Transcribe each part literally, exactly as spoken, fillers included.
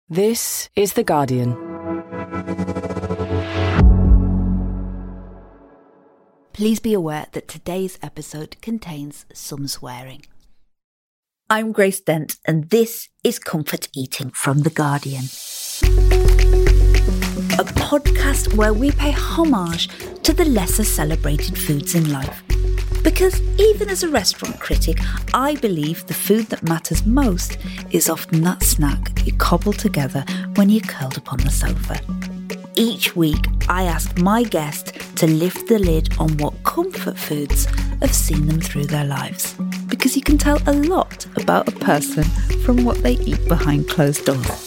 This is The Guardian. Please be aware that today's episode contains some swearing. I'm Grace Dent, and this is Comfort Eating from The Guardian. A podcast where we pay homage to the lesser celebrated foods in life. Because even as a restaurant critic, I believe the food that matters most is often that snack you cobble together when you're curled up on the sofa. Each week, I ask my guest to lift the lid on what comfort foods have seen them through their lives. Because you can tell a lot about a person from what they eat behind closed doors.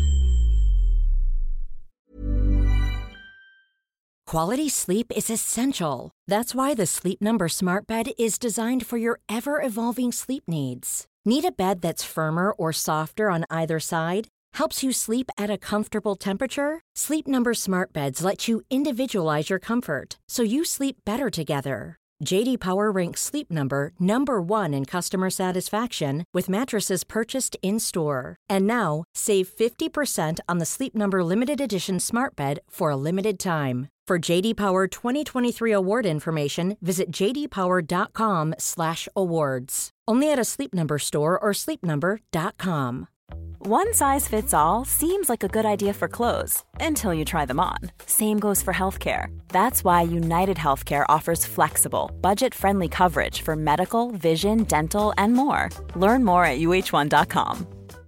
Quality sleep is essential. That's why the Sleep Number Smart Bed is designed for your ever-evolving sleep needs. Need a bed that's firmer or softer on either side? Helps you sleep at a comfortable temperature? Sleep Number Smart Beds let you individualize your comfort, so you sleep better together. J D Power ranks Sleep Number number one in customer satisfaction with mattresses purchased in-store. And now, save fifty percent on the Sleep Number Limited Edition Smart Bed for a limited time. For J D Power twenty twenty-three award information, visit jdpower.com slash awards. Only at a Sleep Number store or sleep number dot com. One size fits all seems like a good idea for clothes until you try them on. Same goes for healthcare. That's why United Healthcare offers flexible, budget-friendly coverage for medical, vision, dental, and more. Learn more at U H one dot com.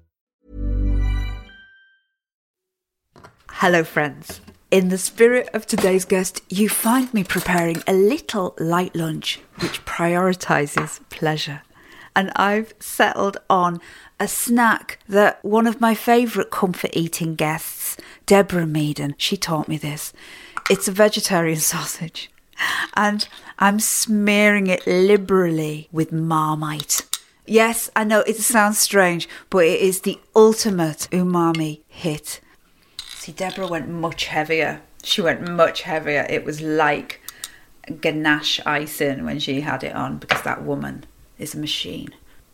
Hello, friends. In the spirit of today's guest, you find me preparing a little light lunch which prioritises pleasure. And I've settled on a snack that one of my favourite comfort eating guests, Deborah Meaden, she taught me this. It's a vegetarian sausage. And I'm smearing it liberally with Marmite. Yes, I know it sounds strange, but it is the ultimate umami hit. See, Deborah went much heavier. She went much heavier. It was like ganache icing when she had it on, because that woman is a machine.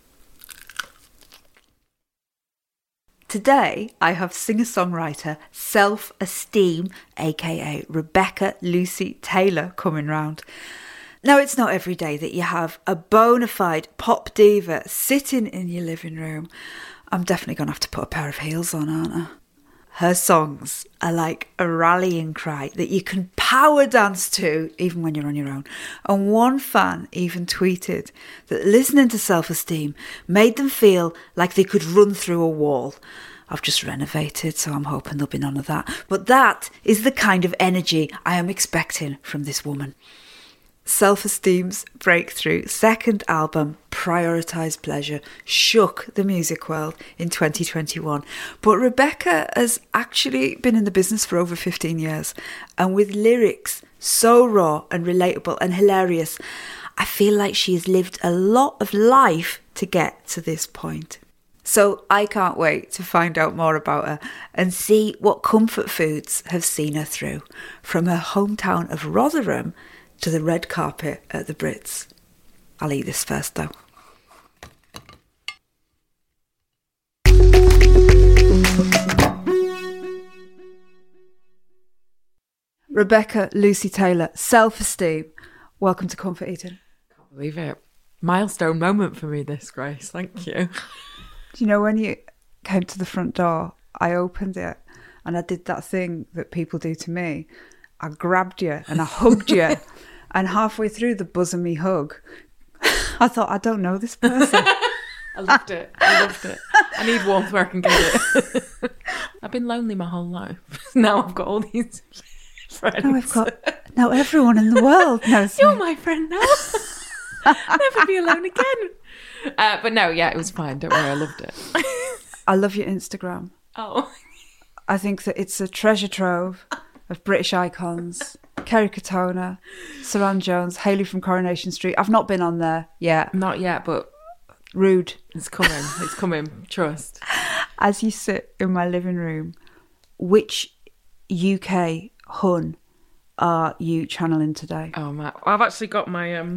Today, I have singer-songwriter Self-Esteem, aka Rebecca Lucy Taylor, coming round. Now, it's not every day that you have a bona fide pop diva sitting in your living room. I'm definitely going to have to put a pair of heels on, aren't I? Her songs are like a rallying cry that you can power dance to even when you're on your own. And one fan even tweeted that listening to Self-Esteem made them feel like they could run through a wall. I've just renovated, so I'm hoping there'll be none of that. But that is the kind of energy I am expecting from this woman. Self-Esteem's breakthrough second album, Prioritise Pleasure, shook the music world in twenty twenty-one. But Rebecca has actually been in the business for over fifteen years. And with lyrics so raw and relatable and hilarious, I feel like she has lived a lot of life to get to this point. So I can't wait to find out more about her and see what comfort foods have seen her through, from her hometown of Rotherham to the red carpet at the Brits. I'll eat this first though. Rebecca Lucy Taylor, Self-Esteem. Welcome to Comfort Eating. Can't believe it. Milestone moment for me, this, Grace. Thank you. Do you know when you came to the front door, I opened it and I did that thing that people do to me. I grabbed you and I hugged you. And halfway through the bosomy hug, I thought, I don't know this person. I loved it. I loved it. I need warmth where I can get it. I've been lonely my whole life. Now I've got all these friends. Now I've got, now everyone in the world knows You're me. my friend now. Never be alone again. Uh, but no, yeah, it was fine. Don't worry, I loved it. I love your Instagram. Oh. I think that it's a treasure trove of British icons. Kerry Katona, Saran Jones, Hayley from Coronation Street. I've not been on there yet. Not yet, but rude. It's coming. It's coming. Trust. As you sit in my living room, which U K hun are you channeling today? Oh, Matt. I've actually got my um,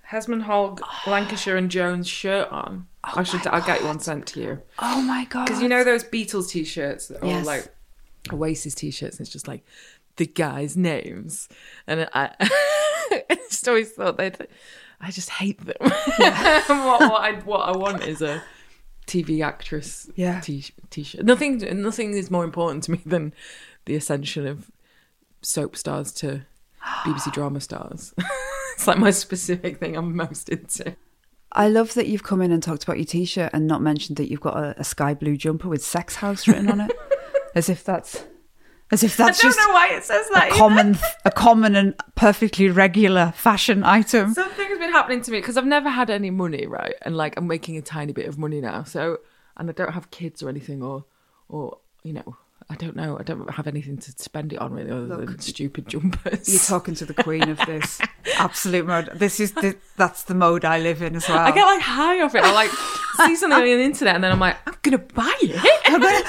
Hesmond Hogg, Lancashire and Jones shirt on. Oh I should. I'll get one sent to you. Oh my God. Because you know those Beatles t-shirts or Yes. like Oasis t-shirts, and it's just like the guys' names, and I, I just always thought they'd. I just hate them. Yeah. what, what I what I want is a T V actress Yeah. t- t-shirt. Nothing nothing is more important to me than the ascension of soap stars to B B C drama stars. It's like my specific thing I'm most into. I love that you've come in and talked about your t-shirt and not mentioned that you've got a, a sky blue jumper with Sex House written on it, as if that's as if that's I don't just know why it says that. a either. common a common and perfectly regular fashion item. Something has been happening to me because I've never had any money, right? And like I'm making a tiny bit of money now. So, and I don't have kids or anything, or, or you know, I don't know. I don't have anything to spend it on really, other Look, than stupid jumpers. You're talking to the queen of this absolute mode. This is the, that's the mode I live in as well. I get like high off it. I like see something on the internet and then I'm like, I'm gonna buy it. I'm gonna,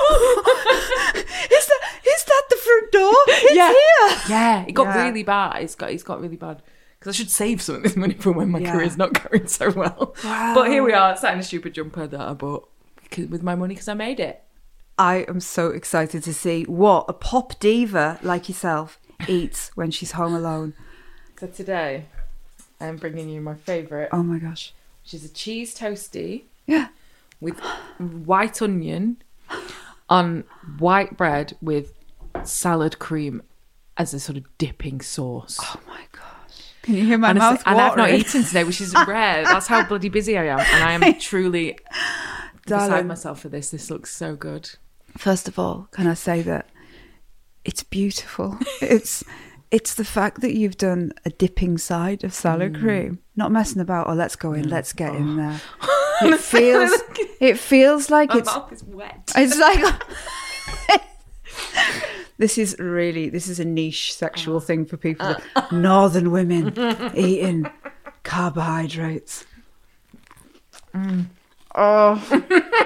is that is that the front door? It's yeah, here. yeah. It got Yeah. really bad. It's got it's got really bad. Because I should save some of this money for when my Yeah. career's not going so well. Wow. But here we are, sat in a stupid jumper that I bought with my money because I made it. I am so excited to see what a pop diva like yourself eats when she's home alone. So today, I'm bringing you my favourite, Oh my gosh. which is a cheese toastie Yeah. with white onion on white bread with salad cream as a sort of dipping sauce. Oh my gosh. Can you hear my and, mouth and I've not watering? eaten today, which is rare. That's how bloody busy I am. And I am truly beside Darling. myself for this. This looks so good. First of all, can I say that it's beautiful. It's it's the fact that you've done a dipping side of salad Mm. cream. Not messing about, oh let's go in, let's get in there. It feels it feels like My it's mouth is wet. it's like this is really this is a niche sexual thing for people. Northern women eating carbohydrates. Oh.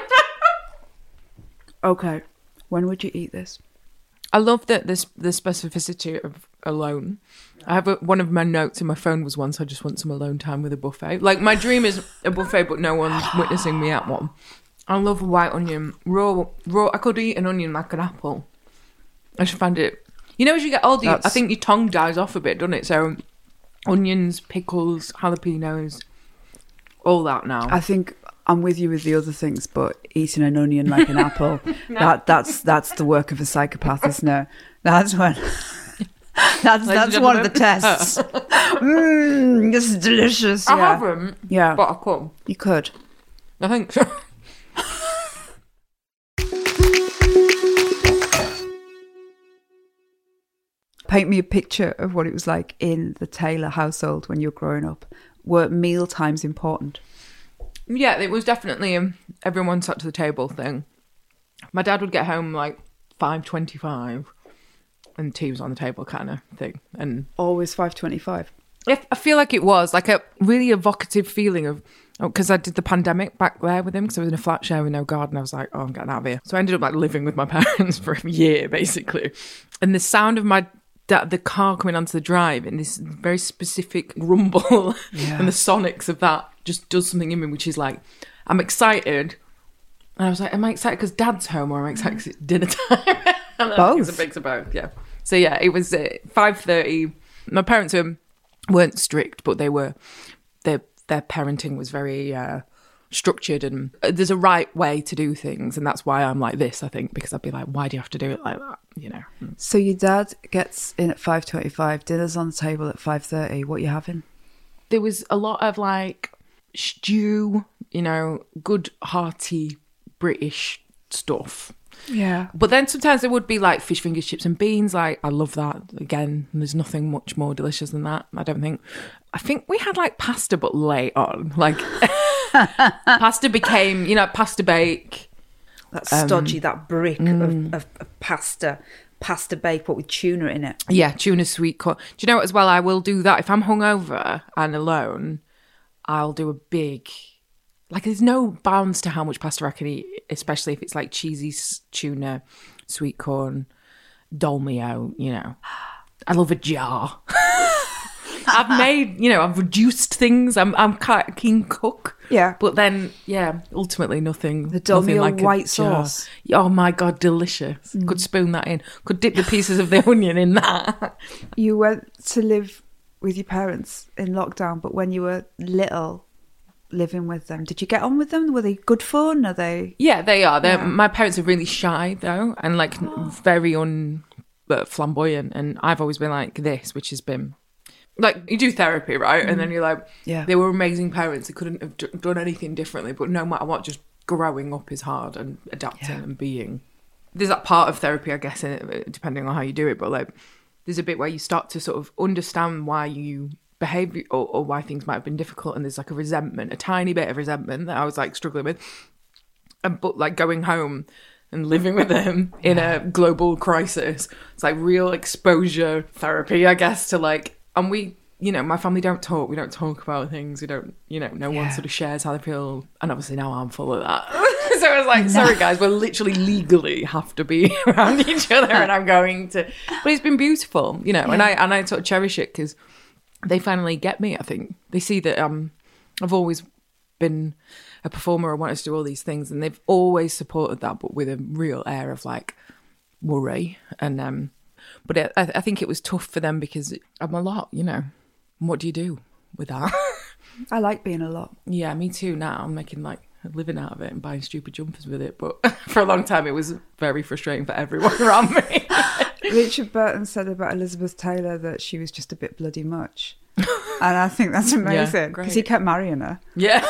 Okay. When would you eat this? I love that this the specificity of alone. I have a, one of my notes in my phone was once I just want some alone time with a buffet. Like my dream is a buffet, but no one's witnessing me at one. I love white onion, raw, raw. I could eat an onion like an apple. I just find it. You know, as you get older, you, I That's- think your tongue dies off a bit, doesn't it? So, onions, pickles, jalapenos, all that now. I think I'm with you with the other things, but eating an onion like an apple, that that's that's the work of a psychopath, isn't it? That's when that's that's and one of the gentlemen. tests. Mmm, this is delicious. I yeah. haven't, Yeah, but I could. you could. I think so. Paint me a picture of what it was like in the Taylor household when you were growing up. Were meal times important? Yeah, it was definitely um, everyone sat to the table thing. My dad would get home like five twenty-five and tea was on the table kind of thing. And Always five twenty-five. I I feel like it was like a really evocative feeling of, because I did the pandemic back there with him because I was in a flat share with no garden. I was like, oh, I'm getting out of here. So I ended up like living with my parents for a year basically. And the sound of my dad, the car coming onto the drive and this very specific rumble Yeah. and the sonics of that just does something in me, which is like, I'm excited. And I was like, am I excited because dad's home or am I excited because it's dinner time? And I think It's a Both. mix of both, yeah. So yeah, it was uh, five thirty. My parents were, weren't strict, but they were, their their parenting was very uh, structured, and there's a right way to do things, and that's why I'm like this, I think, because I'd be like, why do you have to do it like that, you know? So your dad gets in at five twenty-five, dinner's on the table at five thirty. What are you having? There was a lot of like stew, you know, good hearty British stuff. Yeah. But then sometimes there would be like fish fingers, chips and beans. Like, I love that. Again, there's nothing much more delicious than that, I don't think. I think we had like pasta, but late on. Like, pasta became, you know, pasta bake. That stodgy, that brick of, of, of pasta, pasta bake, but with tuna in it. Yeah, tuna sweet corn. Do you know what, as well, I will do that. If I'm hungover and alone, I'll do a big... Like, there's no bounds to how much pasta I can eat, especially if it's like cheesy s- tuna, sweet corn, dolmio, you know. I love a jar. I've made, you know, I've reduced things. I'm I'm quite a keen cook. Yeah. But then, yeah, ultimately nothing. The dull nothing meal like a white jar. sauce. Oh my God, delicious. Mm. Could spoon that in. Could dip the pieces of the onion in that. You went to live with your parents in lockdown, but when you were little, living with them, did you get on with them? Were they good fun? Are they? Yeah, they are. They're, Yeah. My parents are really shy though, and like very un uh, flamboyant. And I've always been like this, which has been like, you do therapy, right? And then you're like, Yeah. they were amazing parents. They couldn't have d- done anything differently. But no matter what, just growing up is hard and adapting Yeah. and being. There's that part of therapy, I guess, in it, depending on how you do it. But like, there's a bit where you start to sort of understand why you behave or, or why things might have been difficult. And there's like a resentment, a tiny bit of resentment that I was like struggling with. And, but like going home and living with them in a global crisis, it's like real exposure therapy, I guess, to like, and we, you know, my family don't talk. We don't talk about things. We don't, you know, no one Yeah. sort of shares how they feel. And obviously now I'm full of that. So I was like, sorry guys, we'll literally legally have to be around each other and I'm going to, but it's been beautiful, you know, and I, and I sort of cherish it because they finally get me, I think. They see that um, I've always been a performer. I wanted to do all these things and they've always supported that, but with a real air of like worry. And, um, but it, I, I think it was tough for them because I'm a lot, you know, and what do you do with that? I like being a lot. Yeah, me too. Now I'm making like a living out of it and buying stupid jumpers with it. But for a long time, it was very frustrating for everyone around me. Richard Burton said about Elizabeth Taylor that she was just a bit bloody much. And I think that's amazing because great. he kept marrying her. Yeah,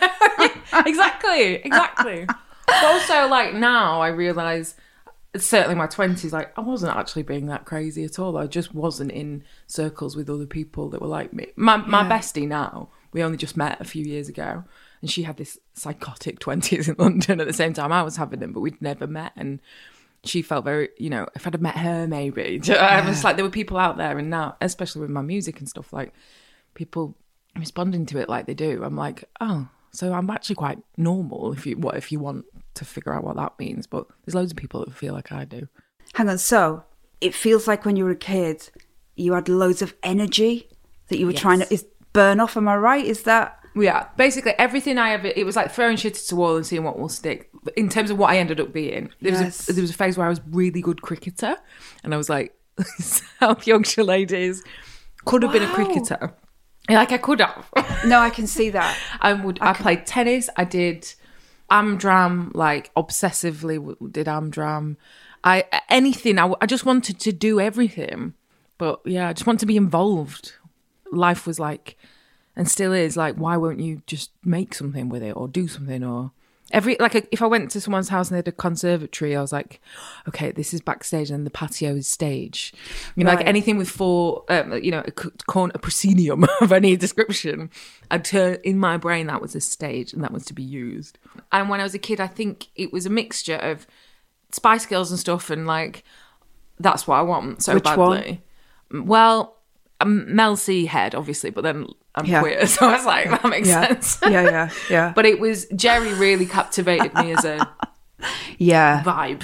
exactly, exactly. But also, like now, I realise, certainly my twenties, like I wasn't actually being that crazy at all. I just wasn't in circles with other people that were like me. My my Yeah. bestie now, we only just met a few years ago, and she had this psychotic twenties in London at the same time I was having them, but we'd never met. And she felt very, you know, if I'd have met her, maybe. I was like, there were people out there, and now, especially with my music and stuff, like people responding to it like they do. I'm like, oh, so I'm actually quite normal if you what if you want to figure out what that means. But there's loads of people that feel like I do. Hang on, so it feels like when you were a kid, you had loads of energy that you were Yes. trying to is burn off. Am I right? Is that? Yeah, basically everything I ever, it was like throwing shit at the wall and seeing what will stick. But in terms of what I ended up being, there was Yes. a, there was a phase where I was really good cricketer, and I was like, South Yorkshire ladies, could have been a Wow. cricketer. Like I could have. No, I can see that. I would. I, played tennis. I did Amdram, like obsessively w- did Amdram. I anything. I, w- I just wanted to do everything. But yeah, I just want to be involved. Life was like, and still is like, why won't you just make something with it or do something or every like if I went to someone's house and they had a conservatory, I was like, okay, this is backstage and the patio is stage. You know, Right. like anything with four, um, you know, a, c- corn, a proscenium of any description, I'd turn in my brain that was a stage and that was to be used. And when I was a kid, I think it was a mixture of Spice Girls and stuff, and like that's what I want so Which badly. Well, I'm Mel C head, obviously, but then I'm Yeah. queer, so I was like, that makes Yeah. sense. Yeah, yeah, yeah. But it was, Jerry really captivated me as a Yeah. vibe.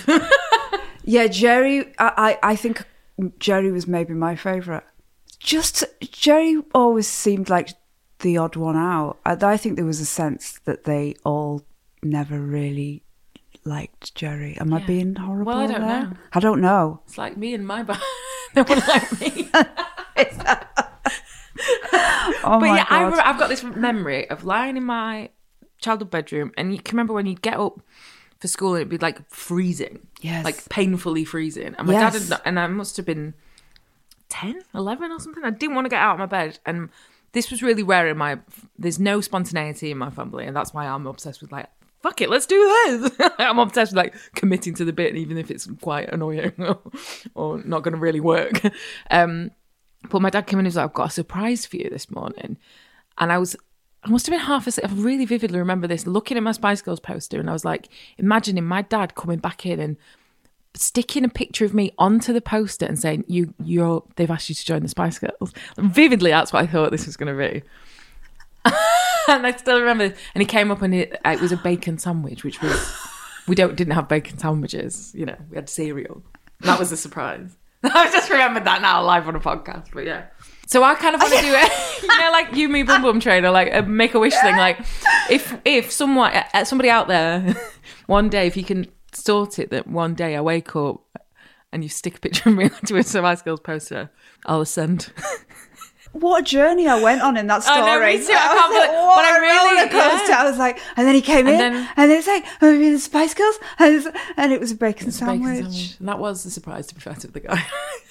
Yeah, Jerry, I, I, I think Jerry was maybe my favourite. Just, Jerry always seemed like the odd one out. I, I think there was a sense that they all never really liked Jerry. Am I Yeah. being horrible Well, I don't there? know. I don't know. It's like me and my band. No one like me. Oh But my yeah, I God. remember, I've got this memory of lying in my childhood bedroom, and you can remember when you'd get up for school and it'd be like freezing. Yes. Like painfully freezing. And my Yes. dad had not, and I must have been ten, eleven or something. I didn't want to get out of my bed. And this was really rare in my, there's no spontaneity in my family. And that's why I'm obsessed with like, fuck it, let's do this. I'm obsessed with like committing to the bit, even if it's quite annoying or, or not going to really work. Um, but my dad came in and was like, I've got a surprise for you this morning. And I was, I must have been half asleep. I really vividly remember this, looking at my Spice Girls poster, and I was like, imagining my dad coming back in and sticking a picture of me onto the poster and saying, "You, you're, they've asked you to join the Spice Girls." And vividly, that's what I thought this was going to be. And I still remember, and he came up and it, it was a bacon sandwich, which was, we don't didn't have bacon sandwiches, you know, we had cereal. That was a surprise. I just remembered that now live on a podcast, but yeah. So I kind of want to do it, you know, like you, me, Bum Bum Trainer, like a Make-A-Wish thing. Like if if someone, uh, somebody out there, one day, if you can sort it that one day I wake up and you stick a picture of me onto a Spice Girls poster, I'll ascend. What a journey I went on in that story. I know, me too. I I can't was like, believe- what but I a really- roller coaster. yeah. I was like, and then he came And in, then- and it's like, oh, the Spice Girls, and, it's, and it was a bacon, It's a bacon sandwich. sandwich. And that was the surprise, to be fair to the guy.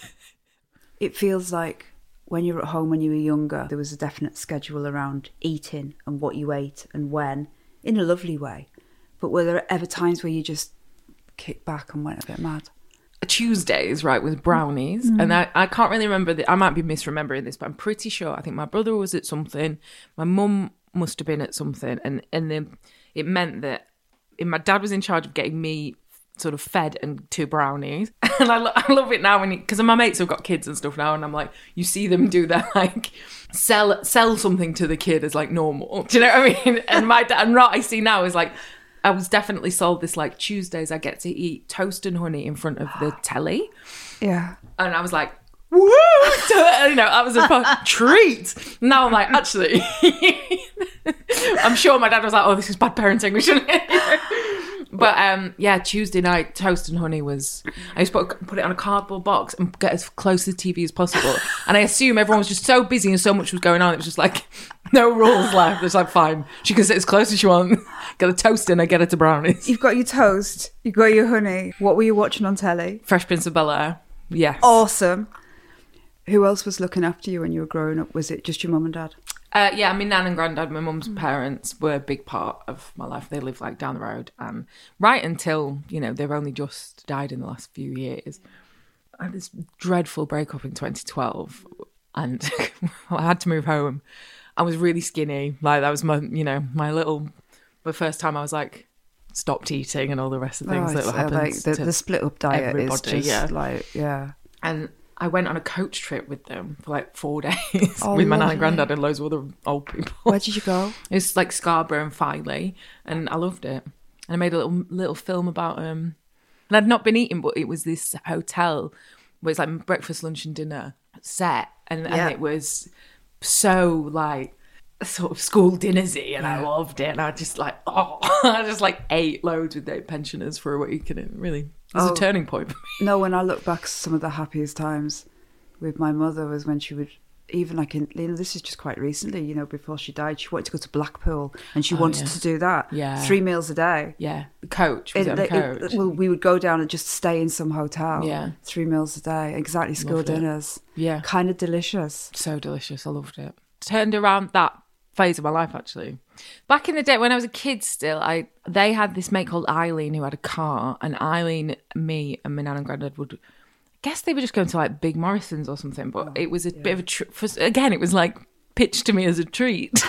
It feels like when you were at home when you were younger, there was a definite schedule around eating and what you ate and when, in a lovely way. But were there ever times where you just kicked back and went a bit mad? Tuesdays, right, with brownies. Mm. And I, I can't really remember, the, I might be misremembering this, but I'm pretty sure, I think my brother was at something, my mum must have been at something, and, and then it meant that and my dad was in charge of getting me sort of fed and two brownies. And I, lo- I love it now when because my mates have got kids and stuff now, and I'm like, you see them do that, like sell sell something to the kid as like normal. Do you know what I mean? And my dad, and what I see now is like, I was definitely sold this like Tuesdays I get to eat toast and honey in front of the telly. Yeah. And I was like, woo! You know, that was a fun treat. Now I'm like, actually, I'm sure my dad was like, oh, this is bad parenting. We shouldn't. But um, yeah, Tuesday night toast and honey was. I used to put, put it on a cardboard box and get as close to the T V as possible. And I assume everyone was just so busy and so much was going on. It was just like no rules left. It's like fine, she can sit as close as she wants. Get a toast in, I get her to brownies. You've got your toast. You've got your honey. What were you watching on telly? Fresh Prince of Bel-Air. Yes. Awesome. Who else was looking after you when you were growing up? Was it just your mum and dad? Uh, yeah, I mean, Nan and Grandad, my mum's parents, were a big part of my life. They lived like down the road, and right until, you know, they've only just died in the last few years. I had this dreadful breakup in twenty twelve, and I had to move home. I was really skinny. Like, that was my, you know, my little, the first time I was like, stopped eating and all the rest of the things Oh, that it's, uh, happened. like the, to the split up diet everybody, is just yeah. like, yeah. And I went on a coach trip with them for like four days Oh, with my nan lovely. and granddad and loads of other old people. Where did you go? It's like Scarborough and Filey, and I loved it. And I made a little little film about um, and I'd not been eating, but it was this hotel where it's like breakfast, lunch, and dinner set, and, Yeah. and it was so like sort of school dinnersy, and I loved it. And I just like oh, I just like ate loads with the pensioners for a week, and it really it was Oh. a turning point for me. No, when I look back, some of the happiest times with my mother was when she would, even like in, you know, this is just quite recently, you know, before she died, she wanted to go to Blackpool and she Oh, wanted yeah. to do that. Yeah. Three meals a day. Yeah, the coach was It- it, on it- coach. well, we would go down and just stay in some hotel. Yeah. Three meals a day. Exactly. School Loved it. dinners. Yeah. Kind of delicious. So delicious. I loved it. Turned around that phase of my life, actually. Back in the day when I was a kid still, I they had this mate called Eileen who had a car, and Eileen, me and my nan and granddad would, I guess they were just going to like Big Morrison's or something, but it was a bit of a, tr- for, again, it was like pitched to me as a treat.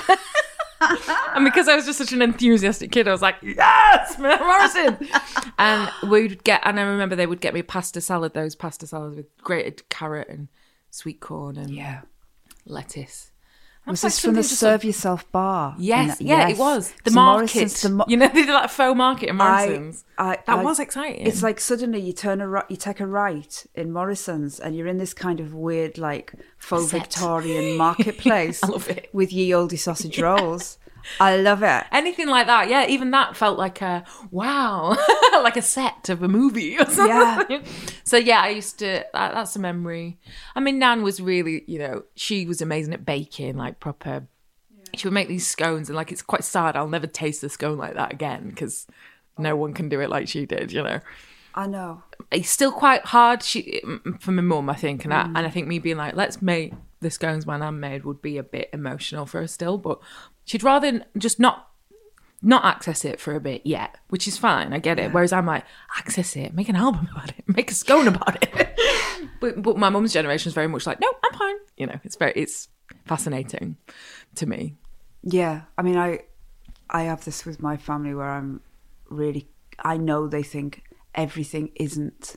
And because I was just such an enthusiastic kid, I was like, yes, Morrison. And we would get, and I remember they would get me pasta salad, those pasta salads with grated carrot and sweet corn and Yeah. lettuce. And Was I like this from the something just Serve like- Yourself bar? Yes, In- yeah, yes. it was. The So market. Morrison's, the mo- you know, they did like a faux market in Morrison's. I, that I- was exciting. It's like suddenly you turn a ri- you take a right in Morrison's and you're in this kind of weird like faux Set. Victorian marketplace. I love it. With ye olde sausage rolls. I love it. anything like that. Yeah, even that felt like a wow, like a set of a movie or something. Yeah. So yeah, I used to. That, that's a memory. I mean, Nan was really, you know, she was amazing at baking, like proper. She would make these scones, and like it's quite sad. I'll never taste a scone like that again because no one can do it like she did. You know. I know. It's still quite hard she, for my mum, I think. And, I, and I think me being like, let's make the scones my nan made would be a bit emotional for her still. But she'd rather just not not access it for a bit yet, which is fine. I get it. Whereas I'm like, access it, make an album about it, make a scone about it. but, but my mum's generation is very much like, no, I'm fine. You know, it's very, it's fascinating to me. Yeah. I mean, I I have this with my family where I'm really, I know they think everything isn't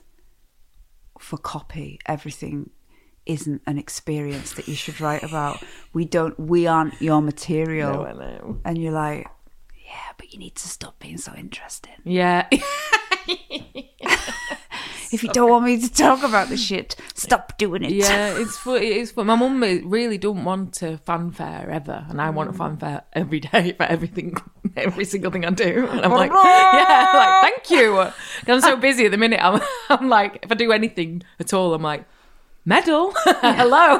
for copy. Everything isn't an experience that you should write about. We don't, we aren't your material. No, I know. And you're like, yeah, but you need to stop being so interesting. Yeah. It's If you don't want me to talk about the shit, stop doing it. Yeah, it's fun. It is fun. My mum really don't want a fanfare ever, and I want a fanfare every day for everything, every single thing I do. And I'm like, yeah, like thank you. I'm so busy at the minute. I'm, I'm like, if I do anything at all, I'm like, medal, hello.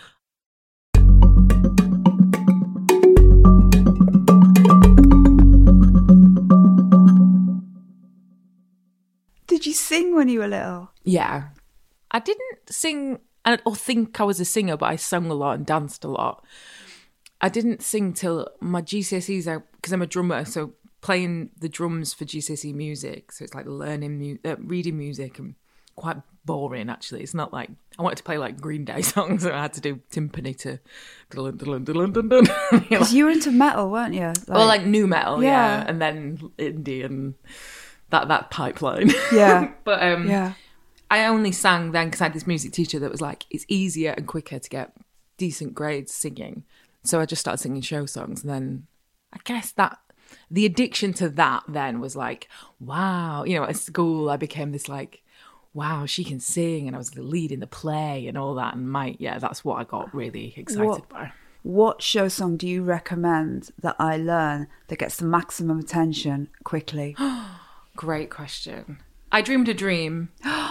Did you sing when you were little? Yeah. I didn't sing or think I was a singer, but I sung a lot and danced a lot. I didn't sing till my G C S Es, because I'm a drummer, so playing the drums for G C S E music, so it's like learning, mu- uh, reading music, and quite boring, actually. It's not like, I wanted to play like Green Day songs, so I had to do timpani to... Because you were into metal, weren't you? Like, well, like new metal, yeah. Yeah. And then indie and that that pipeline. Yeah. But um, yeah. I only sang then because I had this music teacher that was like, it's easier and quicker to get decent grades singing. So I just started singing show songs. And then I guess that the addiction to that then was like, wow. You know, at school, I became this like, wow, she can sing. And I was the lead in the play and all that. And my, yeah, that's what I got really excited What? by. What show song do you recommend that I learn that gets the maximum attention quickly? Great question. I Dreamed a Dream.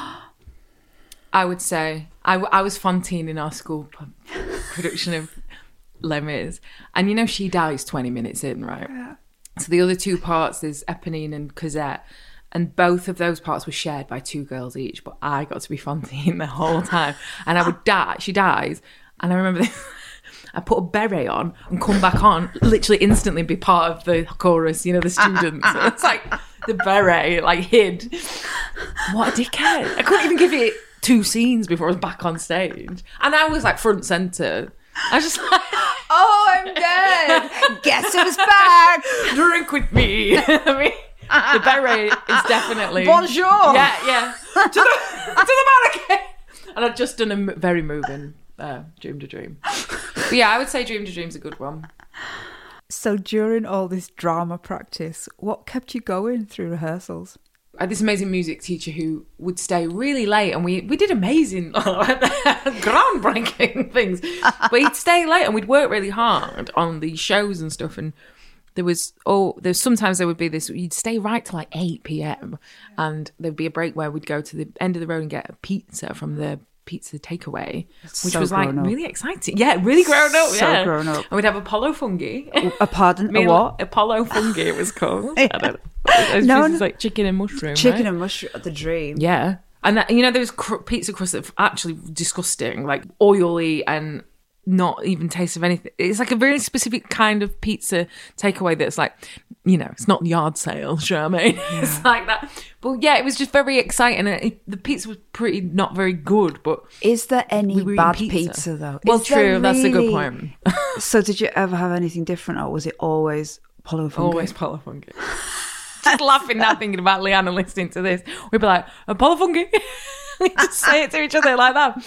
I would say I, I was Fantine in our school production of Les Mis, and you know she dies twenty minutes in, right? Yeah. So the other two parts, there's Eponine and Cosette, and both of those parts were shared by two girls each, but I got to be Fantine the whole time, and I would die. She dies, and I remember this. I put a beret on and come back on, literally instantly be part of the chorus, you know, the students. So it's like the beret, like hid. What a dickhead. I couldn't even give it two scenes before I was back on stage. And I was like front centre. I was just like, oh, I'm dead. Guess who's back? Drink with me. I mean, the beret is definitely. Bonjour. Yeah, yeah. To the, to the mannequin. And I'd just done a m- very moving uh, Dreamed a Dream. But yeah, I would say Dreamed a Dream's a good one. So during all this drama practice, what kept you going through rehearsals? I had this amazing music teacher who would stay really late, and we, we did amazing, groundbreaking things. But he'd stay late and we'd work really hard on these shows and stuff. And there was, oh, there's sometimes there would be this, you'd stay right till like eight p.m. and there'd be a break where we'd go to the end of the road and get a pizza from the pizza takeaway, which so was like up. really exciting. Yeah, really grown up. So yeah. grown up. And we'd have Apollo fungi. A pardon? Me A and what? Apollo fungi it was called. Yeah. I don't know. It's No, no, no. like chicken and mushroom. Chicken right? and mushroom, the dream. Yeah. And that, you know, those cr- pizza crusts that are actually disgusting, like oily and not even taste of anything. It's like a very specific kind of pizza takeaway that's like, you know, it's not yard sale, sure I mean? Yeah. It's like that. But yeah, it was just very exciting. And it, the pizza was pretty not very good, but... Is there any we were bad eating pizza, pizza though? Well, Is there true. That's a good really- point. So did you ever have anything different, or was it always Apollo fungi? Always Apollo fungi. Just laughing now thinking about Leanna listening to this. We'd be like, Apollo fungi. We just say it to each other like that.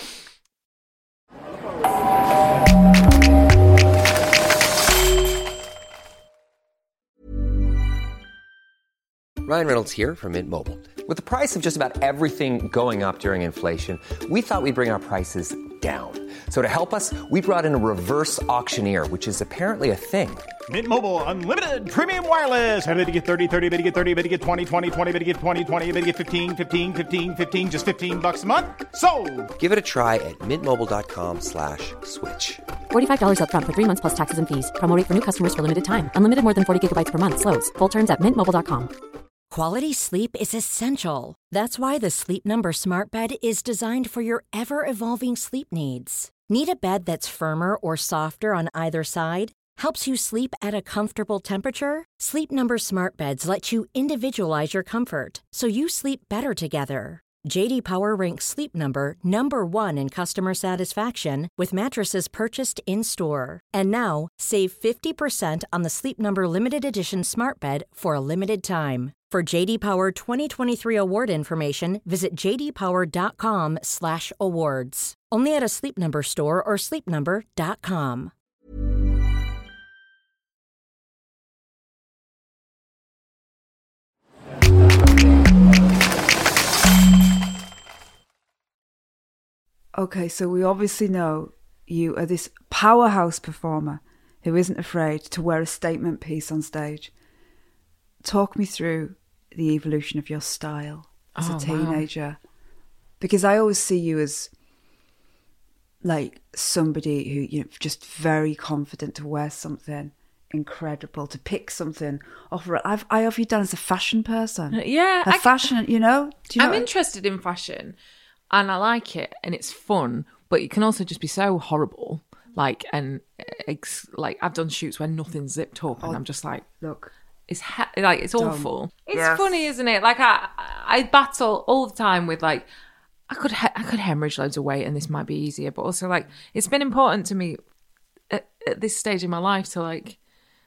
Ryan Reynolds here from Mint Mobile. With the price of just about everything going up during inflation, we thought we'd bring our prices down. So to help us, we brought in a reverse auctioneer, which is apparently a thing. Mint Mobile Unlimited Premium Wireless. How to get thirty, thirty, how to get thirty, how to get twenty, twenty, twenty, how to get twenty, twenty, how to get fifteen, fifteen, fifteen, fifteen, just fifteen bucks a month? Sold! Give it a try at mintmobile.com slash switch. forty-five dollars up front for three months plus taxes and fees. Promo rate for new customers for limited time. Unlimited more than forty gigabytes per month. Slows full terms at mint mobile dot com. Quality sleep is essential. That's why the Sleep Number Smart Bed is designed for your ever-evolving sleep needs. Need a bed that's firmer or softer on either side? Helps you sleep at a comfortable temperature? Sleep Number Smart Beds let you individualize your comfort, so you sleep better together. J D Power ranks Sleep Number number one in customer satisfaction with mattresses purchased in-store. And now, save fifty percent on the Sleep Number Limited Edition Smart Bed for a limited time. For J D Power twenty twenty-three award information, visit j d power dot com slash awards. Only at a Sleep Number store or sleep number dot com. Okay, so we obviously know you are this powerhouse performer who isn't afraid to wear a statement piece on stage. Talk me through the evolution of your style as Oh, a teenager. Wow. Because I always see you as like somebody who, you know, just very confident to wear something incredible, to pick something off. I've, I have you done as a fashion person. Yeah. A I, fashion, you know? Do you know I'm what? interested in fashion and I like it and it's fun, but it can also just be so horrible. Like, and ex- like I've done shoots where nothing's zipped up and oh, I'm just like, look. It's ha- like it's Dumb. awful. It's yes. funny, isn't it? Like I, I battle all the time with like, I could, he- I could hemorrhage loads of weight, and this might be easier. But also, like, it's been important to me at, at this stage in my life to like,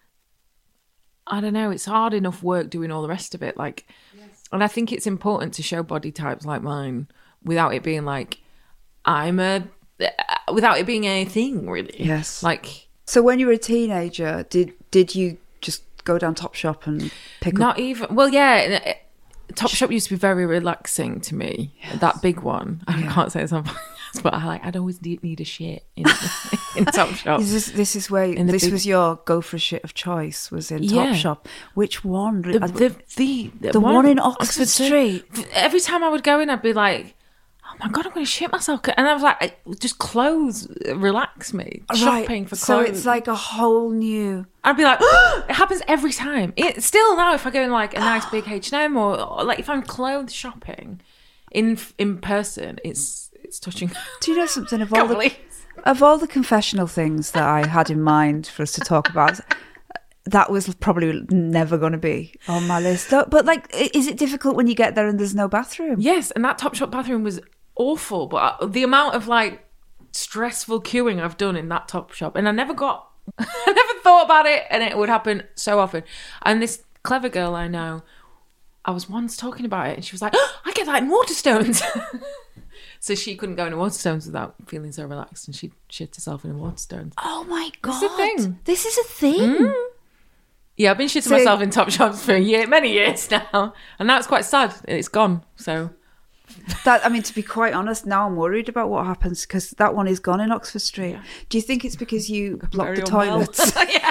I don't know. It's hard enough work doing all the rest of it. Like, yes. And I think it's important to show body types like mine without it being like, I'm a, without it being a thing, really. Yes. Like, so when you were a teenager, did did you just go down Topshop and pick not up? Not even. Well, yeah. Topshop used to be very relaxing to me. Yes. That big one. I yeah. can't say it's on podcast, but I like. I'd always need, need a shit in, in Topshop. This is, this is where this big... was your go for shit of choice. Was in yeah. Topshop. Which one? The the the, the, the one, one in Oxford, Oxford Street. Every time I would go in, I'd be like, oh my God, I'm going to shit myself. And I was like, just clothes relax me. Right. Shopping for clothes. So it's like a whole new... I'd be like, oh, it happens every time. It, still now, if I go in like a nice big H and M or, or like if I'm clothes shopping in in person, it's it's touching. Do you know something of all the, of all the confessional things that I had in mind for us to talk about? That was probably never going to be on my list. But like, is it difficult when you get there and there's no bathroom? Yes, and that Topshop bathroom was awful. But the amount of like stressful queuing I've done in that Topshop, and I never got, I never thought about it, and it would happen so often. And this clever girl I know, I was once talking about it, and she was like, oh, I get that in Waterstones. So she couldn't go into Waterstones without feeling so relaxed, and she shit herself in Waterstones. Oh my God. This is a thing. This is a thing. Mm. Yeah, I've been shitting so, myself in Topshops for a year, many years now, and now it's quite sad. It's gone. So, that I mean, to be quite honest, now I'm worried about what happens because that one is gone in Oxford Street. Yeah. Do you think it's because you blocked the toilets? Yeah.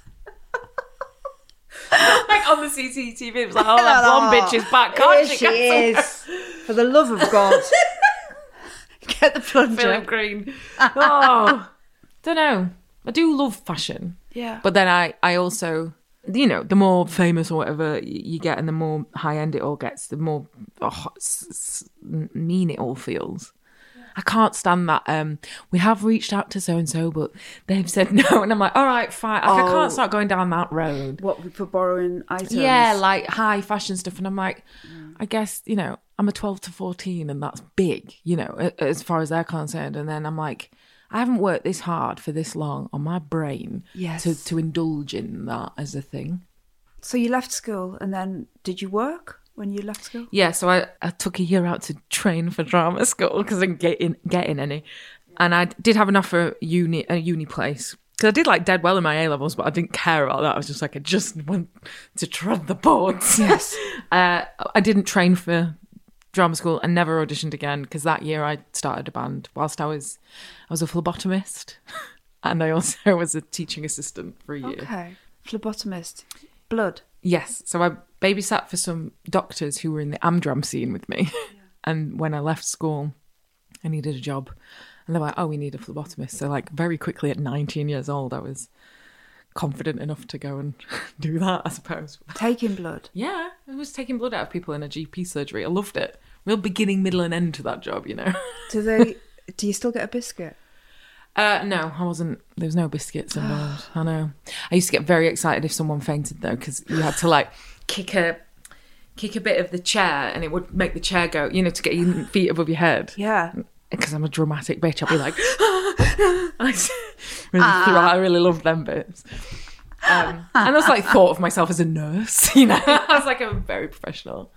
Like on the C C T V, it was like, oh, that blonde bitch is back. Can't she? She is. For the love of God, get the plunger. Philip Green. Oh, don't know. I do love fashion. Yeah, but then I, I also. You know, the more famous or whatever you get and the more high-end it all gets, the more oh, s- s- mean it all feels. Yeah. I can't stand that. Um, we have reached out to so-and-so, but they've said no. And I'm like, all right, fine. Like, oh, I can't start going down that road. What, for borrowing items? Yeah, like high fashion stuff. And I'm like, mm. I guess, you know, I'm a twelve to fourteen and that's big, you know, as far as they're concerned. And then I'm like, I haven't worked this hard for this long on my brain yes. to, to indulge in that as a thing. So you left school and then did you work when you left school? Yeah, so I, I took a year out to train for drama school because I didn't get in, get in any. And I did have enough for a uni, a uni place. Because I did like dead well in my A-levels, but I didn't care about that. I was just like, I just want to tread the boards. Yes. uh, I didn't train for drama school and never auditioned again because that year I started a band whilst I was I was a phlebotomist and I also was a teaching assistant for a year. Okay, phlebotomist, blood. Yes, so I babysat for some doctors who were in the Amdram scene with me. Yeah. And when I left school, I needed a job, and they were like, "Oh, we need a phlebotomist." So like very quickly at nineteen years old, I was confident enough to go and do that, I suppose. Taking blood? Yeah, I was taking blood out of people in a G P surgery. I loved it. Real beginning, middle and end to that job, you know. Do they? Do you still get a biscuit? Uh, no, I wasn't. There was no biscuits involved. I know. I used to get very excited if someone fainted though, because you had to like kick a kick a bit of the chair, and it would make the chair go. You know, to get your feet above your head. Yeah. Because I'm a dramatic bitch, I'll be like, I really, ah. I really love them bits. Um, and I was like, thought of myself as a nurse, you know. I was like, I'm very professional.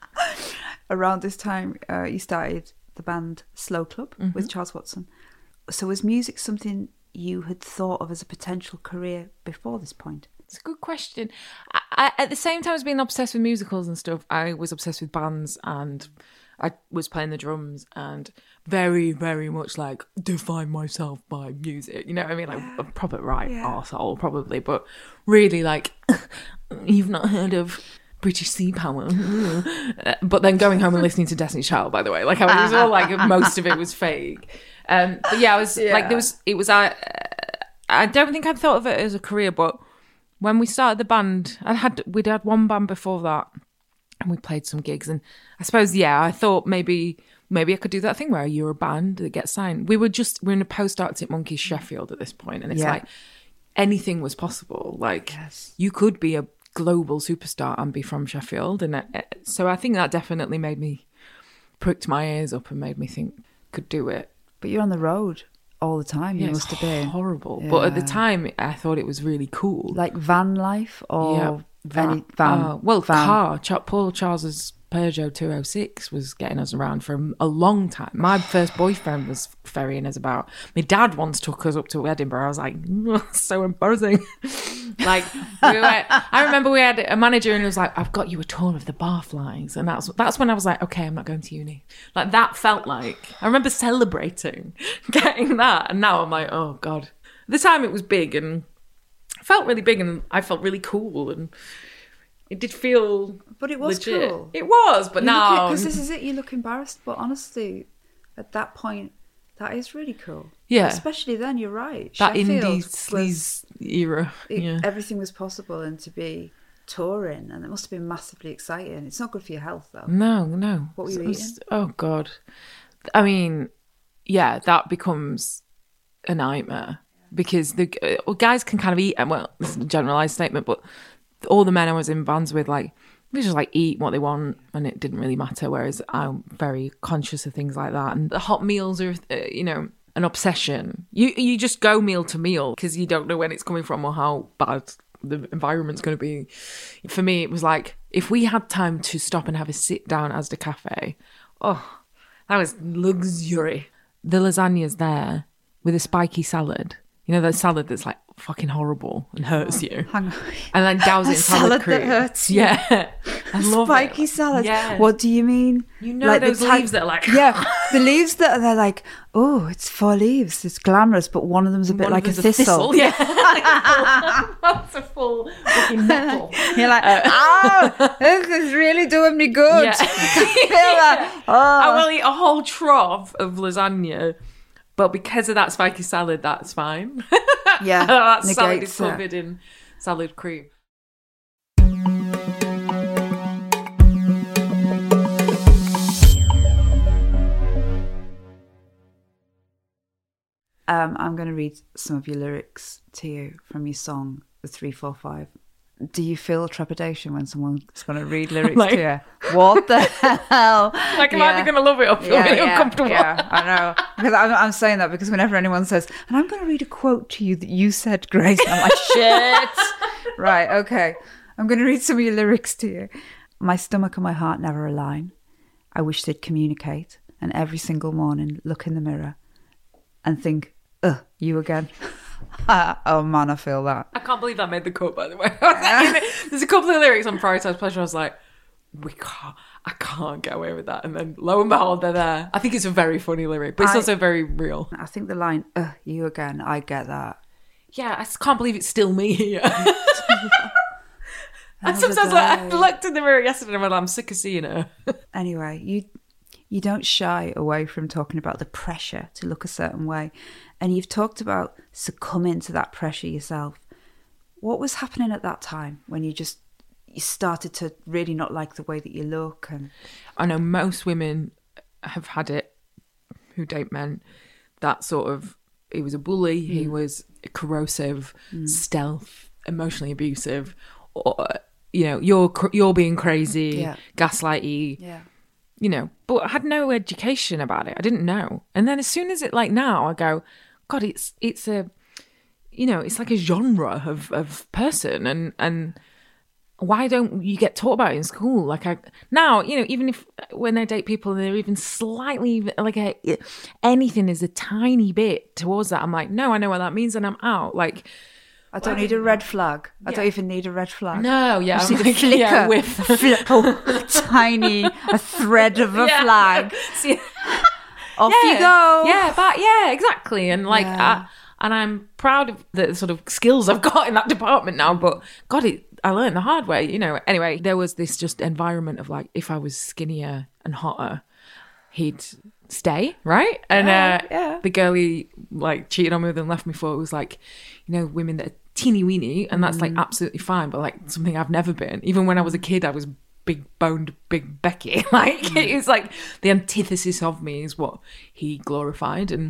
Around this time, uh, you started the band Slow Club mm-hmm. with Charles Watson. So was music something you had thought of as a potential career before this point? It's a good question. I, I, at the same time as being obsessed with musicals and stuff, I was obsessed with bands and I was playing the drums and very, very much like define myself by music. You know what I mean? Like a proper right Yeah. arsehole probably, but really like, you've not heard of British Sea Power. But then going home and listening to Destiny's Child, by the way. Like I was all like, most of it was fake. Um, but yeah, I was Yeah. like, there was, it was, I, I don't think I'd thought of it as a career, but when we started the band, I had, we'd had one band before that and we played some gigs. And I suppose, yeah, I thought maybe, maybe I could do that thing where you're a band that gets signed. We were just, we're in a post-Arctic Monkeys Sheffield at this point, and it's Yeah. like anything was possible. Like Yes. you could be a global superstar and be from Sheffield. And uh, so I think that definitely made me, pricked my ears up and made me think could do it. But you're on the road all the time. You Yeah, must it's have been. horrible. But at the Yeah. time, I thought it was really cool. Like van life or yeah, any van? uh, well, van. car. Ch- Paul Charles's Peugeot two oh six was getting us around for a long time. My first boyfriend was ferrying us about. My dad once took us up to Edinburgh. I was like, so embarrassing. Like, we were, I remember we had a manager and he was like, I've got you a tour of the barflies. And that's that's when I was like, okay, I'm not going to uni. Like, that felt like, I remember celebrating getting that. And now I'm like, oh, God. At the time, it was big and felt really big and I felt really cool. And it did feel But it was legit. cool. It was, but now... Because this is it, you look embarrassed. But honestly, at that point, that is really cool. Yeah. Especially then, you're right. that Sheffield indie was- sleaze era. it- yeah. Everything was possible, and to be touring, and it must have been massively exciting. It's not good for your health, though. No, no. What were you It was- eating? Oh, God. I mean, yeah, that becomes a nightmare because the uh, well, guys can kind of eat, well, this is a generalised statement, but all the men I was in bands with, like, they just like eat what they want and it didn't really matter, whereas I'm very conscious of things like that. And the hot meals are, uh, you know, an obsession. You you just go meal to meal because you don't know when it's coming from or how bad the environment's going to be. For me, it was like, if we had time to stop and have a sit down at Asda Cafe, oh, that was luxury. The lasagna's there with a spiky salad. You know, that salad that's like fucking horrible and hurts you. Hang on. And then douse A it in salad salad cream. that hurts you. Yeah. I love Spiky it. salad. Yeah. What do you mean? You know Like the those type- leaves that are like... Yeah, the leaves that are they're like, oh, it's four leaves. It's glamorous, but one of them's a bit One like a of them's thistle. Yeah. That's a full fucking nettle. You're like, oh, this is really doing me good. Yeah. I feel that. Oh. I will eat a whole trough of lasagna, but because of that spiky salad, that's fine. Yeah, that salad negates is it. covered in salad cream. Um, I'm going to read some of your lyrics to you from your song, The three four five. Do you feel trepidation when someone's going to read lyrics Like- to you? What the hell? Like, am I going to love it or feel really uncomfortable? Yeah, I know. Because I'm, I'm saying that because whenever anyone says, and I'm going to read a quote to you that you said, Grace, I'm like, shit. Right, okay. I'm going to read some of your lyrics to you. My stomach and my heart never align. I wish they'd communicate. And every single morning, look in the mirror and think, ugh, you again. Oh man, I feel that. I can't believe that made the cut, by the way. I was like, there's a couple of lyrics on Prioritise Pleasure. I was like, we can't, I can't get away with that. And then lo and behold, they're there. I think it's a very funny lyric, but it's I- also very real. I think the line, ugh, you again, I get that. Yeah, I just can't believe it's still me here. And Another sometimes like, I day. looked in the mirror yesterday and I went, I'm sick of seeing her. Anyway, you you don't shy away from talking about the pressure to look a certain way. And you've talked about succumbing to that pressure yourself. What was happening at that time when you just you started to really not like the way that you look? And I know most women have had it who date men. That sort of, he was a bully, mm. he was corrosive, mm. stealth, emotionally abusive, or, you know, you're you're being crazy, yeah. gaslighty. Yeah. You know, but I had no education about it. I didn't know. And then as soon as it, like now, I go, God, it's it's a, you know, it's like a genre of, of person. And, and why don't you get taught about it in school? Like I, now, you know, even if when I date people, they're even slightly, like a, anything is a tiny bit towards that. I'm like, no, I know what that means and I'm out. Like, I don't need a red flag. I don't even need a red flag. No, yeah. You see I'm the like, flicker, yeah, with fl- oh, tiny, a thread of a Yeah. flag. See- Off yeah. you go. Yeah, but yeah, exactly. And like, Yeah. I, and I'm proud of the sort of skills I've got in that department now. But God, it, I learned the hard way, you know. Anyway, there was this just environment of like, if I was skinnier and hotter, he'd stay, right? And Yeah, uh, yeah. the girl he like cheated on me with and left me for was like, you know, women that are teeny weeny, and that's like absolutely fine. But like something I've never been. Even when I was a kid, I was big boned, big Becky. Like Mm. it was like the antithesis of me is what he glorified. And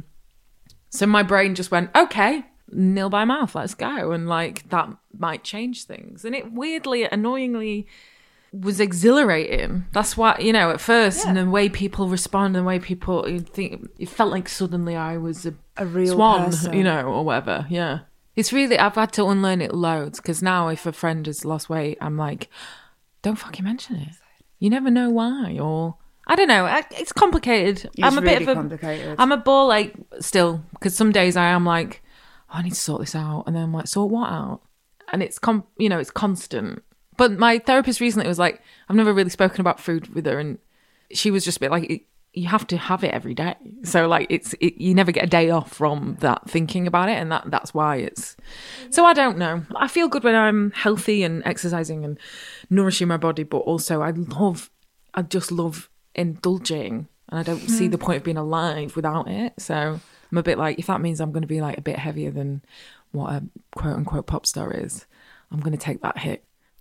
so my brain just went, okay, nil by mouth, let's go. And like that might change things. And it weirdly, annoyingly was exhilarating. That's why, you know, at first, and the way people respond, and the way people you think, it felt like suddenly I was a, A real swan, person. you know, or whatever. Yeah. It's really, I've had to unlearn it loads, because now if a friend has lost weight, I'm like, don't fucking mention it. You never know why, or I don't know. I- It's complicated. It's I'm a bit really of a, complicated. I'm a ball like still, because some days I am like, oh, I need to sort this out, and then I'm like, sort what out? And it's com, you know, it's constant. But my therapist recently was like, I've never really spoken about food with her, and she was just a bit like, it, you have to have it every day. So like, it's it, you never get a day off from that thinking about it, and that that's why it's. So I don't know. I feel good when I'm healthy and exercising and nourishing my body, but also I love, I just love indulging, and I don't see the point of being alive without it. So I'm a bit like, if that means I'm going to be like a bit heavier than what a quote unquote pop star is, I'm going to take that hit.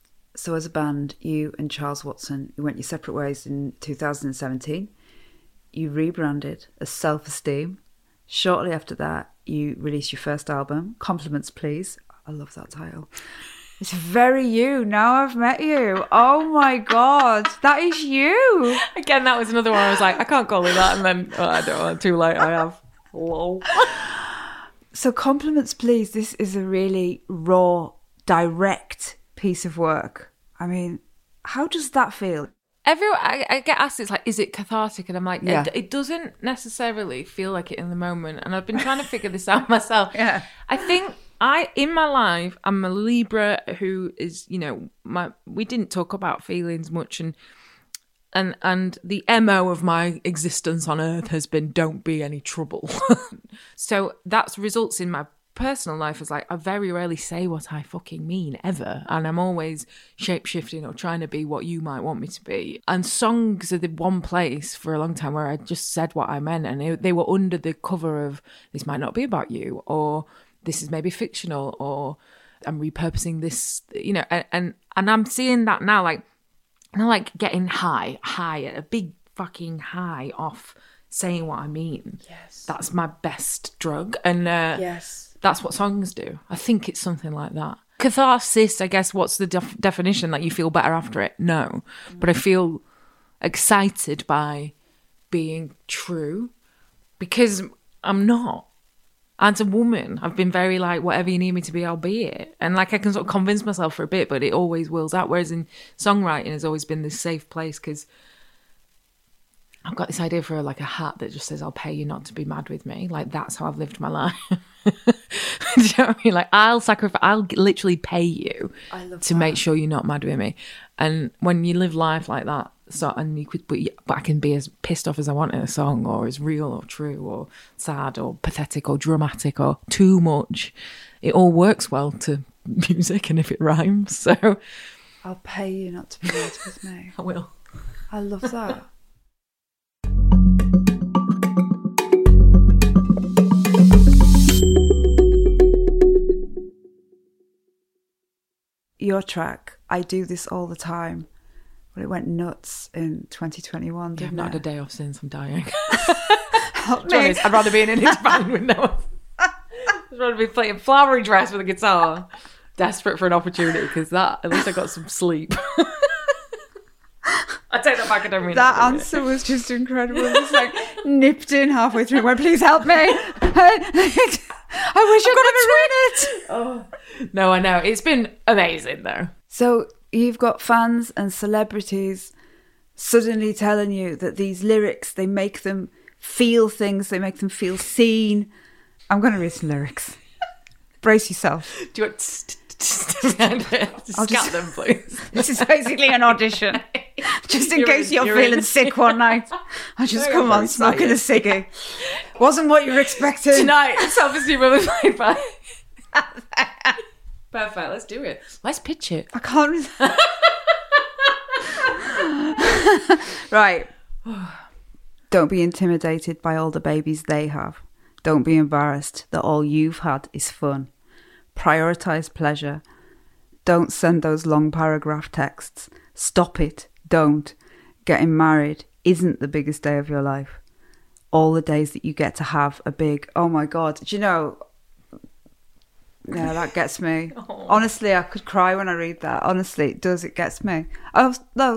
So as a band, you and Charles Watson, you went your separate ways in two thousand seventeen. You rebranded as Self-Esteem. Shortly after that, you released your first album, Compliments Please. I love that title. It's very you. Now I've met you. Oh my God, that is you. Again, that was another one I was like, I can't call it that. And then, oh, I don't know, too late, I have. Lol. So Compliments Please, this is a really raw, direct piece of work. I mean, how does that feel? Everyone, I, I get asked, it's like, is it cathartic? And I'm like, Yeah. it, it doesn't necessarily feel like it in the moment. And I've been trying to figure this out myself. Yeah. I think I, in my life, I'm a Libra who is, you know, my, we didn't talk about feelings much. And, and, and the M O of my existence on earth has been, don't be any trouble. So that results in my personal life is like, I very rarely say what I fucking mean ever, and I'm always shape-shifting or trying to be what you might want me to be. And songs are the one place for a long time where I just said what I meant, and they, they were under the cover of, this might not be about you, or this is maybe fictional, or I'm repurposing this, you know. And and, and I'm seeing that now, like now, like getting high high at a big fucking high off saying what I mean. Yes, that's my best drug. And uh Yes. that's what songs do. I think it's something like that. Catharsis, I guess, what's the def- definition? Like, you feel better after it? No. But I feel excited by being true, because I'm not. As a woman, I've been very like, whatever you need me to be, I'll be it. And like, I can sort of convince myself for a bit, but it always wills out. Whereas in songwriting has always been this safe place, because I've got this idea for like a hat that just says, I'll pay you not to be mad with me. Like, that's how I've lived my life. Do you know what I mean? Like, I'll sacrifice, I'll literally pay you to make sure you're not mad with me. And when you live life like that, so, and you could, but, you, but I can be as pissed off as I want in a song, or as real or true or sad or pathetic or dramatic or too much. It all works well to music, and if it rhymes. So I'll pay you not to be mad with me. I will. I love that. Your track, I Do This All the Time. Well, it went nuts in twenty twenty-one, Yeah, I've didn't not had a it? day off since. I'm dying. Help To be me. honest, I'd rather be in an indie band with no one. I'd rather be playing flowery dress with a guitar, desperate for an opportunity, because that, at least I got some sleep. I take that back, I don't mean That that. answer was just incredible. It was like nipped in halfway through. Went, please help me. I wish I could have written it. No, I know. It's been amazing, though. So you've got fans and celebrities suddenly telling you that these lyrics, they make them feel things, they make them feel seen. I'm going to read some lyrics. brace yourself. Do you want to I'll scat just- them, please? This is basically an audition. Just in You're case in- you're, you're feeling in. sick one night. I just No, come I'm on very smoking a ciggy. Wasn't what you were expecting. Tonight, self-esteem will be played by... Perfect, let's do it. Let's pitch it. I can't. Right. Don't be intimidated by all the babies they have. Don't be embarrassed that all you've had is fun. Prioritise pleasure. Don't send those long paragraph texts. Stop it. Don't. Getting married isn't the biggest day of your life. All the days that you get to have a big, oh my God, do you know... Yeah, that gets me. Oh. Honestly, I could cry when I read that. Honestly, it does. It gets me. Oh, no.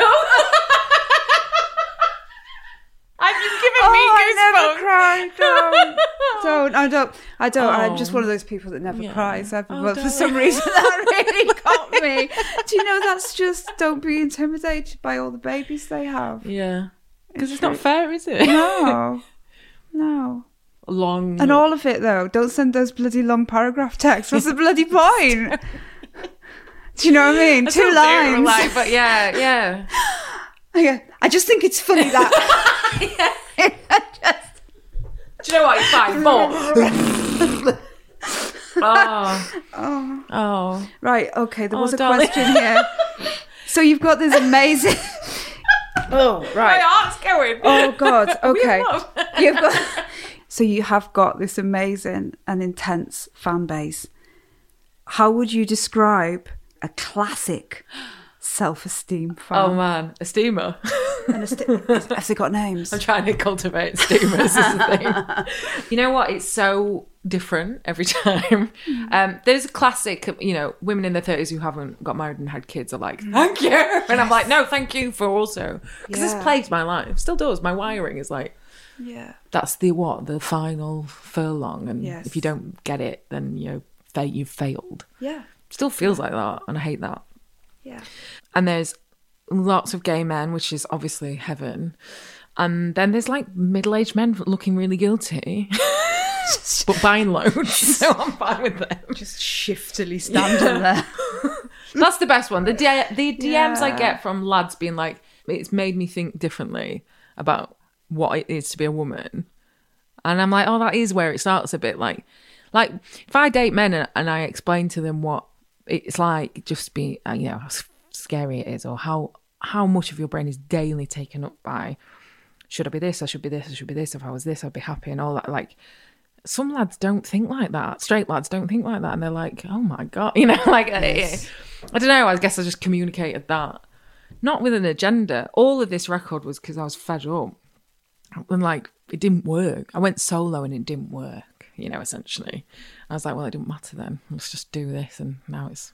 Have you given Oh, me I goosebumps? never cry. Don't. Don't. I don't. I don't. Oh. I'm just one of those people that never Yeah. cries. Ever. Oh, but for don't. some reason, that really got me. Do you know, that's just, don't be intimidated by all the babies they have. Yeah. Because it's true. not fair, is it? No. No. Long... And all of it, though. Don't send those bloody long paragraph texts. What's the bloody point? Do you know what I mean? I Two still do, lines. like, but yeah, yeah. Yeah. I just think it's funny that... just... Do you know what? It's fine. But... oh. Oh. Oh. Right, okay, there Oh, was a darling. question here. So you've got this amazing... Oh, My right. heart's going. Oh, God, okay. love. You've got... So you have got this amazing and intense fan base. How would you describe a classic self-esteem fan? Oh, man. A steamer. And a st- have they got names? I'm trying to cultivate steamers is the thing. You know what? It's so different every time. Um, there's a classic, you know, women in their thirties who haven't got married and had kids are like, thank you. And I'm like, no, thank you for also. Because Yeah. this plagued my life. Still does. My wiring is like, Yeah. that's the what? The final furlong. And Yes. if you don't get it, then, you know, fa- you've failed. Yeah. Still feels like that. And I hate that. Yeah. And there's lots of gay men, which is obviously heaven. And then there's like middle-aged men looking really guilty, but buying loads. So I'm fine with them. Just shiftily standing there. That's the best one. The D- the D Ms I Yeah. get from lads being like, it's made me think differently about what it is to be a woman. And I'm like, oh, that is where it starts a bit. Like, like if I date men and, and I explain to them what it's like, just be, uh, you know, how scary it is, or how how much of your brain is daily taken up by, should I be this, I should be this, I should be this, if I was this, I'd be happy, and all that. Like, some lads don't think like that. Straight lads don't think like that, and they're like, oh my God, you know, like, yes. I, I don't know, I guess I just communicated that. Not with an agenda. All of this record was because I was fed up. And like, it didn't work. I went solo and it didn't work, you know, essentially. I was like, well, it didn't matter then. Let's just do this. And now it's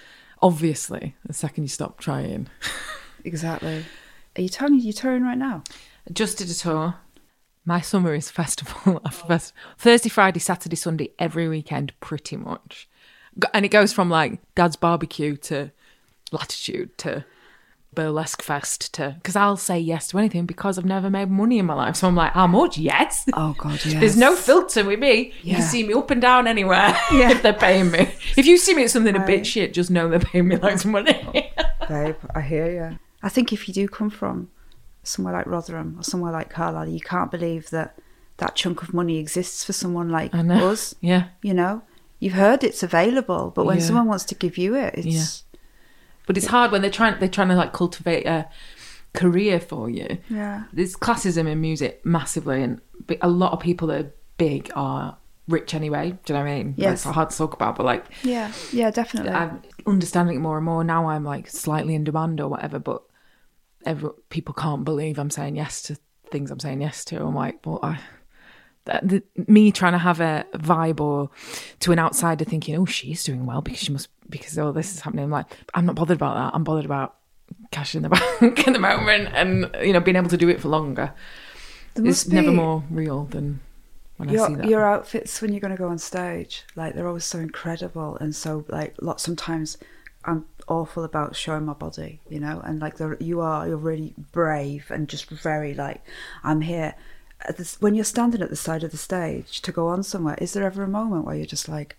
obviously the second you stop trying. Exactly. Are you telling me you're touring right now? Just did a tour. My summer is festival after festival. Thursday, Friday, Saturday, Sunday, every weekend, pretty much. Go- And it goes from like Dad's Barbecue to Latitude to Burlesque Fest to, because I'll say yes to anything because I've never made money in my life. So I'm like, how much? Yes. Oh, God, yes. There's no filter with me. You Yeah. can see me up and down anywhere Yeah. if they're paying me. If you see me at something a Right. bit shit, just know they're paying me loads of money. Babe, I hear you. I think if you do come from somewhere like Rotherham or somewhere like Carlisle, you can't believe that that chunk of money exists for someone like I know. us. Yeah. You know, you've heard it's available, but when Yeah. someone wants to give you it, it's But it's hard when they're trying they're trying to like cultivate a career for you. yeah, There's classism in music massively, and bi- a lot of people that are big are rich anyway. Do you know what I mean? Yes. It's hard to talk about, but like yeah, yeah, definitely. I'm understanding it more and more. Now I'm like slightly in demand or whatever, but every, people can't believe I'm saying yes to things I'm saying yes to. I'm like, well, I, that, the, me trying to have a vibe or to an outsider thinking, oh, she's doing well because she must, because all this is happening. I'm like, I'm not bothered about that. I'm bothered about cash in the bank at the moment and, you know, being able to do it for longer. There It's must never be- more real than when I see your, that. your outfits when you're going to go on stage, like they're always so incredible, and so like lots sometimes I'm awful about showing my body, you know, and like the, you are you're really brave and just very like, I'm here. At this, when you're standing at the side of the stage to go on somewhere, is there ever a moment where you're just like,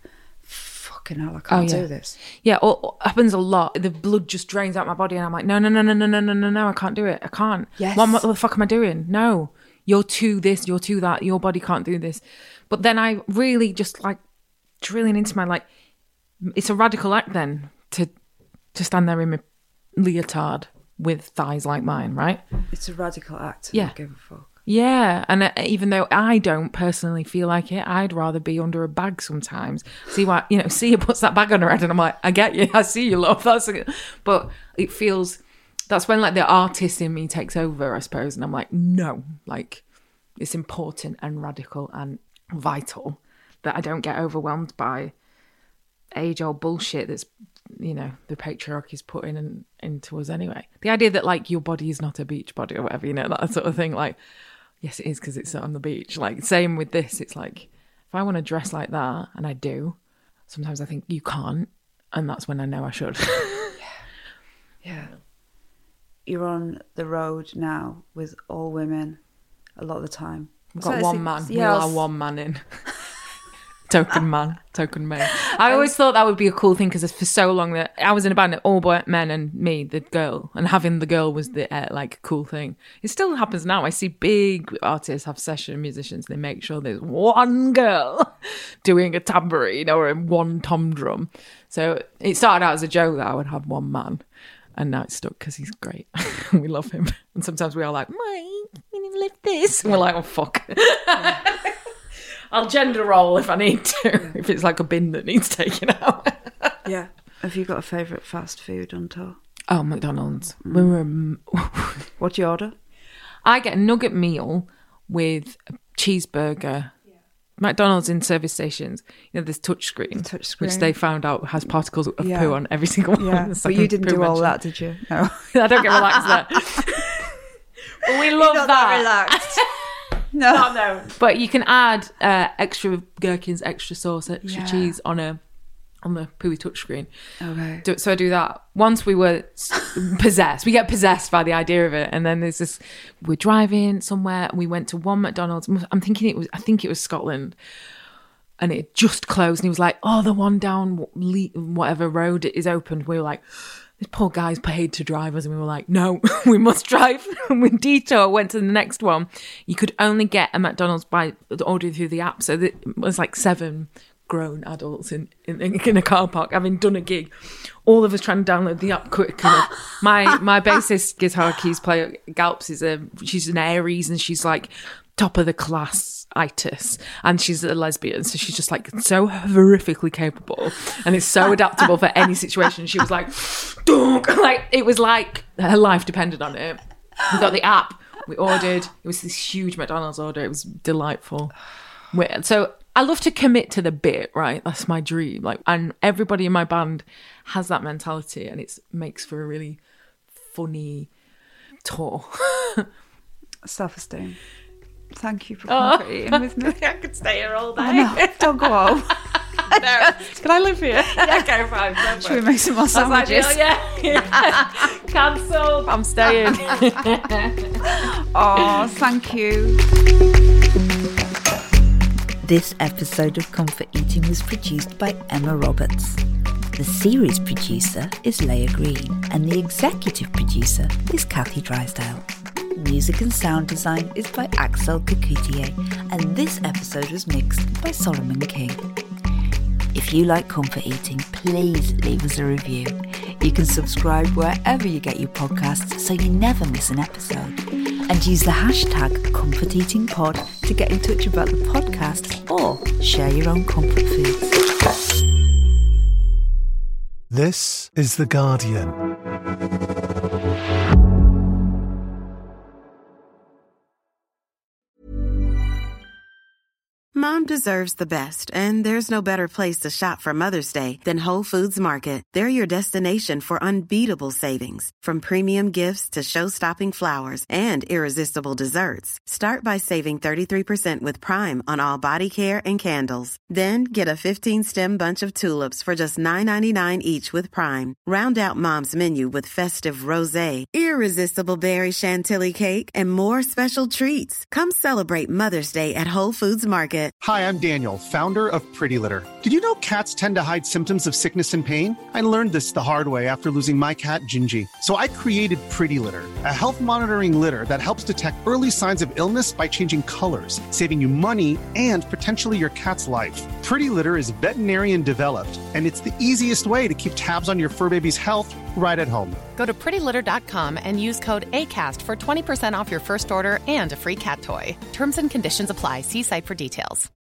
fucking hell, I can't oh, yeah. do this. Yeah, or, it happens a lot. The blood just drains out my body and I'm like, no, no, no, no, no, no, no, no, no, I can't do it. I can't. Yes. What, what the fuck am I doing? No, you're too this, you're too that. Your body can't do this. But then I really just like drilling into my, like, it's a radical act then to to stand there in my leotard with thighs like mine, right? It's a radical act to yeah. not give a fuck. Yeah, and uh, even though I don't personally feel like it, I'd rather be under a bag sometimes. See why, you know, Sia puts that bag on her head and I'm like, I get you, I see you, love. That's a... But it feels, that's when like the artist in me takes over, I suppose. And I'm like, no, like it's important and radical and vital that I don't get overwhelmed by age-old bullshit that's, you know, the patriarchy's putting in, into us anyway. The idea that like your body is not a beach body or whatever, you know, that sort of thing. Like, yes, it is because it's on the beach. Like, same with this. It's like, if I want to dress like that, and I do, sometimes I think you can't, and that's when I know I should. yeah. Yeah. You're on the road now with all women a lot of the time. We've got So one it's- man. yeah, we I are was- one man in. Token man, token man. I always thought that would be a cool thing because for so long that I was in a band, all boy, men and me, the girl, and having the girl was the uh, like cool thing. It still happens now. I see big artists have session musicians. They make sure there's one girl doing a tambourine or a one tom drum. So it started out as a joke that I would have one man, and now it's stuck because he's great. We love him, and sometimes we are like, Mike, we need to lift this, and we're like, oh fuck. Yeah. I'll gender roll if I need to, yeah. If it's like a bin that needs taking out. Yeah. Have you got a favourite fast food on tour? Oh, McDonald's. Mm. When we're, what do you order? I get a nugget meal with a cheeseburger. Yeah. McDonald's in service stations, you know, there's touch screen, touch screen, which they found out has particles of yeah. poo on every single one. Yeah. But you didn't do all that, did you? No. I don't get relaxed there. But we love You're not that. that relaxed. No. no, no. But you can add uh, extra gherkins, extra sauce, extra yeah. cheese on a on the pooey touchscreen. Okay. Do, so I do that. Once we were possessed, we get possessed by the idea of it, and then there's this. We're driving somewhere, and we went to one McDonald's. I'm thinking it was. I think it was Scotland, and it had just closed. And he was like, "Oh, the one down whatever road is opened." We were like, this poor guy's paid to drive us, and we were like, no, we must drive. And we detour, went to the next one. You could only get a McDonald's by ordering through the app, so it was like seven grown adults in, in, in a car park having done a gig. All of us trying to download the app quick. And my my bassist guitar keys player Galps is a she's an Aries, and she's like top of the class itis, and she's a lesbian, so she's just like so horrifically capable and it's so adaptable for any situation. She was like Dunk! Like it was like her life depended on it. We got the app, we ordered, it was this huge McDonald's order, it was delightful. So I love to commit to the bit, right? That's my dream. Like, and everybody in my band has that mentality, and it makes for a really funny tour. Self-esteem. Thank you for oh. competing with me. I could stay here all day. Oh, no, don't go home. No. Can I live here? Yeah. Okay, fine. Perfect. Should we make some more sandwiches? Like, yeah. yeah. Cancelled. I'm staying. Oh, thank you. This episode of Comfort Eating was produced by Emma Roberts. The series producer is Leah Green, and the executive producer is Kathy Drysdale. Music and sound design is by Axel Kakoutié, and this episode was mixed by Solomon King. If you like Comfort Eating, please leave us a review. You can subscribe wherever you get your podcasts so you never miss an episode. And use the hashtag ComfortEatingPod to get in touch about the podcast or share your own comfort foods. This is The Guardian. Mom deserves the best, and there's no better place to shop for Mother's Day than Whole Foods Market. They're your destination for unbeatable savings, from premium gifts to show-stopping flowers and irresistible desserts. Start by saving thirty-three percent with Prime on all body care and candles. Then get a fifteen-stem bunch of tulips for just nine ninety-nine each with Prime. Round out Mom's menu with festive rosé, irresistible berry chantilly cake, and more special treats. Come celebrate Mother's Day at Whole Foods Market. Hi, I'm Daniel, founder of Pretty Litter. Did you know cats tend to hide symptoms of sickness and pain? I learned this the hard way after losing my cat, Gingy. So I created Pretty Litter, a health monitoring litter that helps detect early signs of illness by changing colors, saving you money and potentially your cat's life. Pretty Litter is veterinarian developed, and it's the easiest way to keep tabs on your fur baby's health right at home. Go to pretty litter dot com and use code ACAST for twenty percent off your first order and a free cat toy. Terms and conditions apply. See site for details.